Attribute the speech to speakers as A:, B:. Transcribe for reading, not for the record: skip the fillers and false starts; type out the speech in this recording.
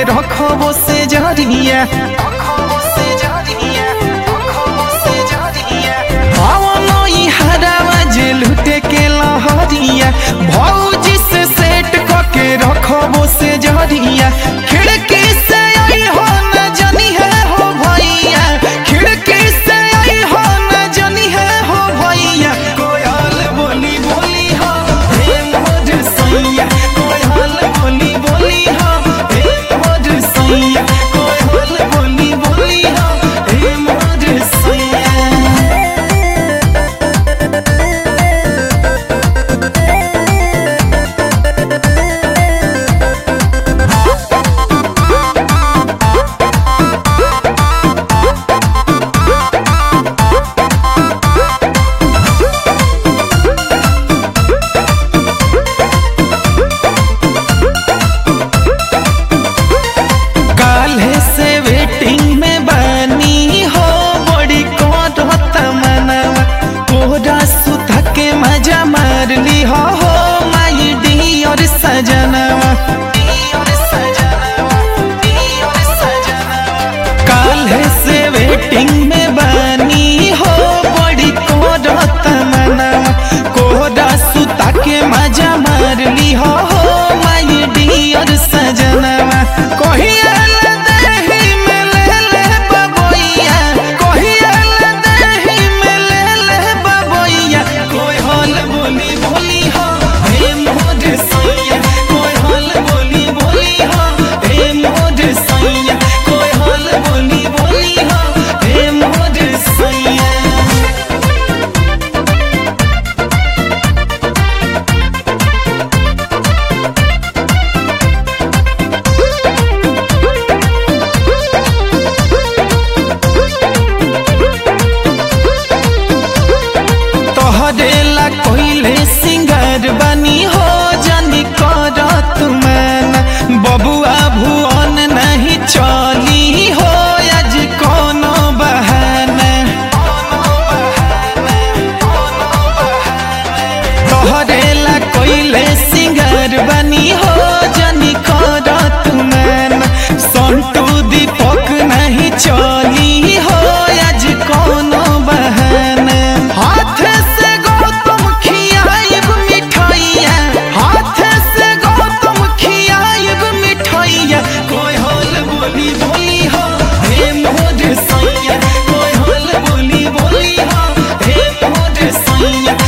A: रखबो से जरिया हरावा जे लुटे के लहरिया भौजी से सेट के रखबो से जरिया खिड़की से आई हो न जनी है हो भैया खिड़की से आई हो न जनी है हो भैया कोयल बोली बोली हो हे मोर सैया कोयल बोली बोली हो हे मोर सैया कोयल बोली बोली हो हे मोर सैया। काल्हे से वेटिंग में बानी हो बड़ी कोरत मनवा कोहरा सुता के मजा मार ली हो माई डियर सजनवा कहिया देही में ले ले बबोइया कहिया देही में ले ले बबोइया कोई हल बोली बोली हो हे मोर सैया कोई हल बोली बोली हो हे मोर सैया कोई हल बोली बोली हो हे मोर सैया। तोहरेला कोइले सिंगर बनी हो जानी करत मन बबुआ भुवन नहीं चली हो आज कोनो बहाना तोहरेला कोइले सिंगर बनी हो जानी करत मन संतू दीपक नहीं चली हो आज कोनो बहाना हाथ से गौतम खियाइब मिठाइया हाथ से गौतम खियाइब मिठाइया कोई हल बोली बोली हो हे मोर सैया कोई हल बोली बोली हो हे मोर सैया